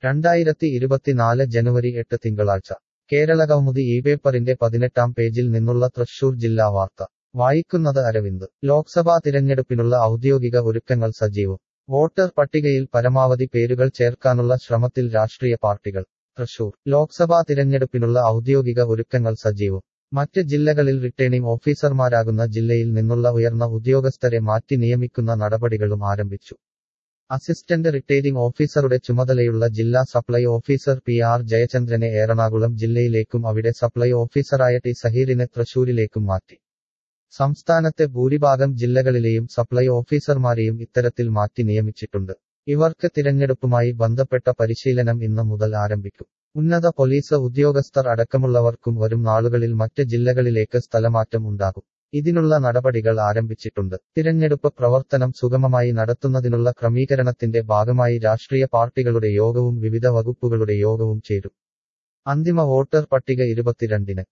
2024 ജനുവരി 8 തിങ്കളാഴ്ച കേരളകൗമുദി ഈ പേപ്പറിന്റെ 18-ാം പേജിൽ നിന്നുള്ള തൃശൂർ ജില്ലാ വാർത്ത വായിക്കുന്നത് അരവിന്ദ്. ലോക്സഭാ തിരഞ്ഞെടുപ്പിനുള്ള ഔദ്യോഗിക ഒരുക്കങ്ങൾ സജീവം. വോട്ടർ പട്ടികയിൽ പരമാവധി പേരുകൾ ചേർക്കാനുള്ള ശ്രമത്തിൽ രാഷ്ട്രീയ പാർട്ടികൾ. തൃശൂർ ലോക്സഭാ തിരഞ്ഞെടുപ്പിനുള്ള ഔദ്യോഗിക ഒരുക്കങ്ങൾ സജീവം. മറ്റ് ജില്ലകളിൽ റിട്ടേണിംഗ് ഓഫീസർമാരാകുന്ന ജില്ലയിൽ നിന്നുള്ള ഉയർന്ന ഉദ്യോഗസ്ഥരെ മാറ്റി നിയമിക്കുന്ന നടപടികളും ആരംഭിച്ചു. അസിസ്റ്റന്റ് റിട്ടേണിംഗ് ഓഫീസറുടെ ചുമതലയുള്ള ജില്ലാ സപ്ലൈ ഓഫീസർ PR ജയചന്ദ്രനെ എറണാകുളം ജില്ലയിലേക്കും അവിടെ സപ്ലൈ ഓഫീസറായ ടി സഹീറിനെ തൃശൂരിലേക്കും മാറ്റി. സംസ്ഥാനത്തെ ഭൂരിഭാഗം ജില്ലകളിലെയും സപ്ലൈ ഓഫീസർമാരെയും ഇത്തരത്തിൽ മാറ്റി നിയമിച്ചിട്ടുണ്ട്. ഇവർക്ക് തിരഞ്ഞെടുപ്പുമായി ബന്ധപ്പെട്ട പരിശീലനം ഇന്ന് മുതൽ ആരംഭിക്കും. ഉന്നത പോലീസ് ഉദ്യോഗസ്ഥർ അടക്കമുള്ളവർക്കും വരും നാളുകളിൽ മറ്റ് ജില്ലകളിലേക്ക് സ്ഥലമാറ്റം ഉണ്ടാകും. ഇതിനുള്ള നടപടികൾ ആരംഭിച്ചിട്ടുണ്ട്. തിരഞ്ഞെടുപ്പ് പ്രവർത്തനം സുഗമമായി നടത്തുന്നതിനുള്ള ക്രമീകരണത്തിന്റെ ഭാഗമായി രാഷ്ട്രീയ പാർട്ടികളുടെ യോഗവും വിവിധ വകുപ്പുകളുടെ യോഗവും ചേരും. അന്തിമ വോട്ടർ പട്ടിക 22-ന്.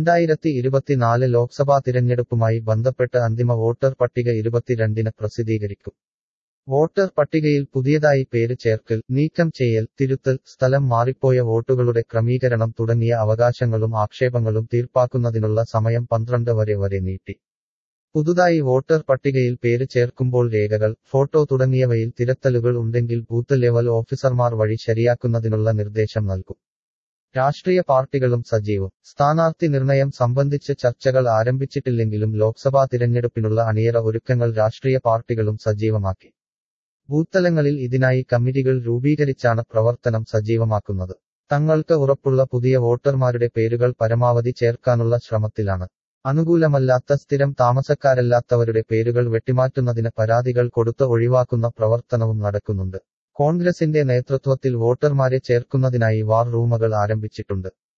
2024 ലോക്സഭാ തിരഞ്ഞെടുപ്പുമായി ബന്ധപ്പെട്ട് അന്തിമ വോട്ടർ പട്ടിക 22-ന് പ്രസിദ്ധീകരിക്കും. വോട്ടർ പട്ടികയിൽ പുതിയതായി പേര് ചേർക്കൽ, നീക്കം ചെയ്യൽ, തിരുത്തൽ, സ്ഥലം മാറിപ്പോയ വോട്ടുകളുടെ ക്രമീകരണം തുടങ്ങിയ അവകാശങ്ങളും ആക്ഷേപങ്ങളും തീർപ്പാക്കുന്നതിനുള്ള സമയം 12 വരെ നീട്ടി. പുതുതായി വോട്ടർ പട്ടികയിൽ പേര് ചേർക്കുമ്പോൾ രേഖകൾ, ഫോട്ടോ തുടങ്ങിയവയിൽ തിരുത്തലുകൾ ഉണ്ടെങ്കിൽ ബൂത്ത് ലെവൽ ഓഫീസർമാർ വഴി ശരിയാക്കുന്നതിനുള്ള നിർദ്ദേശം നൽകും. രാഷ്ട്രീയ പാർട്ടികളും സജീവം. സ്ഥാനാർത്ഥി നിർണയം സംബന്ധിച്ച് ചർച്ചകൾ ആരംഭിച്ചിട്ടില്ലെങ്കിലും ലോക്സഭാ തിരഞ്ഞെടുപ്പിനുള്ള അണിയറ ഒരുക്കങ്ങൾ രാഷ്ട്രീയ പാർട്ടികളും സജീവമാക്കി. ബൂത്തലങ്ങളിൽ ഇതിനായി കമ്മിറ്റികൾ രൂപീകരിച്ചാണ് പ്രവർത്തനം സജീവമാക്കുന്നത്. തങ്ങൾക്ക് ഉറപ്പുള്ള പുതിയ വോട്ടർമാരുടെ പേരുകൾ പരമാവധി ചേർക്കാനുള്ള ശ്രമത്തിലാണ്. അനുകൂലമല്ലാത്ത സ്ഥിരം താമസക്കാരല്ലാത്തവരുടെ പേരുകൾ വെട്ടിമാറ്റുന്നതിന് പരാതികൾ കൊടുത്ത് ഒഴിവാക്കുന്ന പ്രവർത്തനവും നടക്കുന്നുണ്ട്. കോൺഗ്രസിന്റെ നേതൃത്വത്തിൽ വോട്ടർമാരെ ചേർക്കുന്നതിനായി വാർ റൂമുകൾ ആരംഭിച്ചിട്ടുണ്ട്.